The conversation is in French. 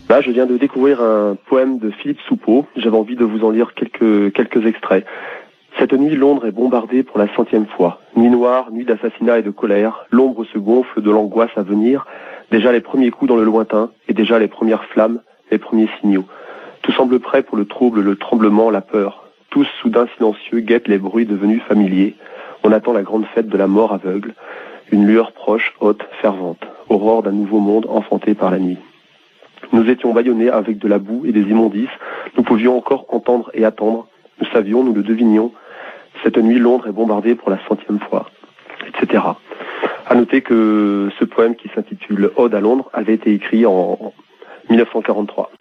Là, je viens de découvrir un poème de Philippe Soupeau. J'avais envie de vous en lire quelques extraits. Cette nuit, Londres est bombardée pour la 100e fois. Nuit noire, nuit d'assassinat et de colère. L'ombre se gonfle de l'angoisse à venir. Déjà les premiers coups dans le lointain et déjà les premières flammes, les premiers signaux. Tout semble prêt pour le trouble, le tremblement, la peur. Tous, soudain silencieux, guettent les bruits devenus familiers. On attend la grande fête de la mort aveugle. Une lueur proche, haute, fervente. Aurore d'un nouveau monde enfanté par la nuit. Nous étions bâillonnés avec de la boue et des immondices. Nous pouvions encore entendre et attendre. Nous savions, nous le devinions. Cette nuit, Londres est bombardée pour la 100e fois, etc. À noter que ce poème qui s'intitule Ode à Londres avait été écrit en 1943.